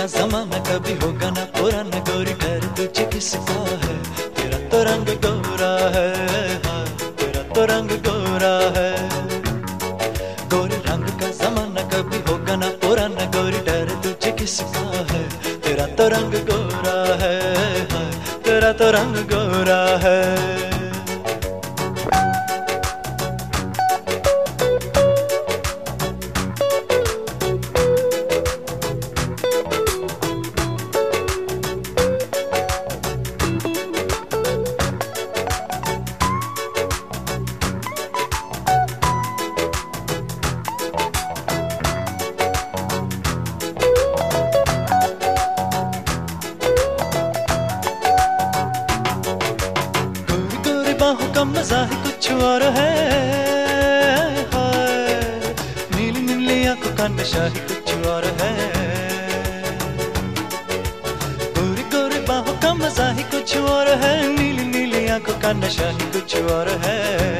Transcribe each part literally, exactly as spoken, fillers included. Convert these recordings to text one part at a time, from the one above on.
का जमाना कभी होगा ना पुराना, गोरी डर तुझे किसका है, तेरा तो रंग गोरा है, हाँ तेरा तो रंग गोरा है। गोरे रंग का जमाना कभी होगा ना पुराना, गोरी डर तुझे किसका है, तेरा तो रंग गोरा है, हाँ तेरा तो रंग गोरा है। बाहों का मजा ही कुछ और है, हाय नीली नीली आंखों का नशा ही कुछ और है। गोरी गोरी बाहों का मजा ही कुछ और है, नीली नीली आंखों का नशा ही कुछ और है।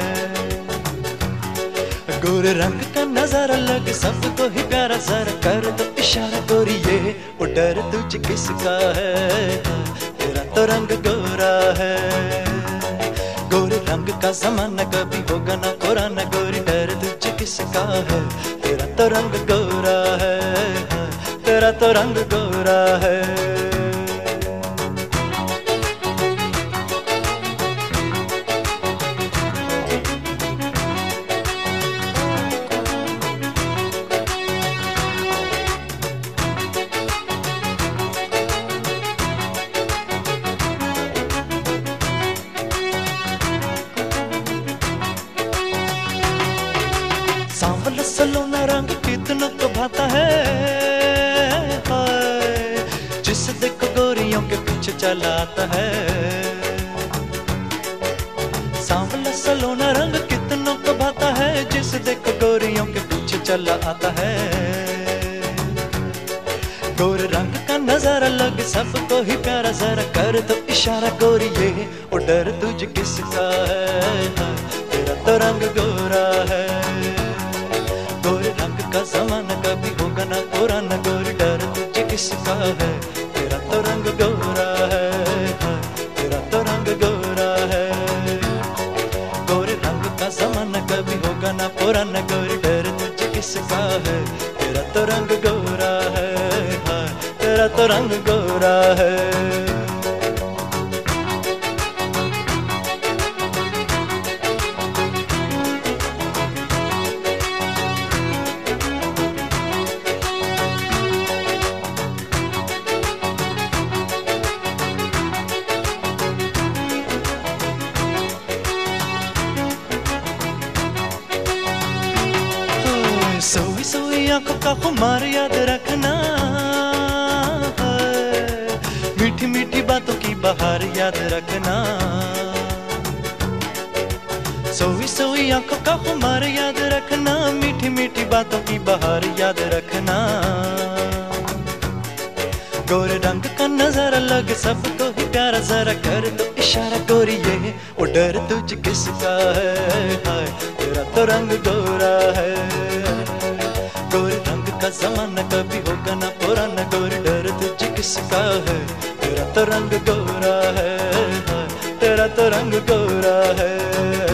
गोरे रंग का नजारा लग सबको ही प्यारा, जरा कर दो इशारा गोरी ये वो डर तुझे किसका है, तेरा तो रंग गोरा है। गोरे रंग का जमाना कभी होगा ना पुराना, गोरी डर तुझे किसका है, तेरा तो रंग गोरा है, हाँ, तेरा तो रंग गोरा है। सांवला सलोना रंग कितना तो भाता है, हाय जिसे देखो गोरियों के पीछे चला आता है। सांवला सलोना रंग कितना तो भाता है, जिसे देखो गोरियों के पीछे चला आता है। गोरे रंग का नजारा लग सबको ही प्यारा, जरा कर दो इशारा गोरी ये वो डर तुझे किसका है, हाँ, तेरा तो रंग गोरा है। गोरे रंग का जमाना कभी होगा ना पुराना, गोरी डर तुझे किसका है, तेरा तो रंग गोरा है, हाँ, तेरा तो रंग गोरा है। गोरे रंग का जमाना कभी होगा ना पुराना, गोरी डर तुझे किसका है, तेरा तो रंग गोरा है, हाँ तेरा तो रंग गोरा है। सोई सोई आंखों का खुमार याद रखना, मीठी मीठी बातों की बहार याद रखना। सोई सोई आंखों का खुमार याद रखना, मीठी मीठी बातों की बहार याद रखना। गोरे रंग का नजारा लग सबको ही प्यारा, जरा कर दो इशारा गोरी ये वो डर तुझे किसका है, हाय तेरा तो रंग गोरा है। गोरे रंग का जमाना कभी होगा ना पुराना, गोरी डर तुझे किसका है, तेरा तो रंग गोरा है, हाँ, तेरा तो रंग गोरा है।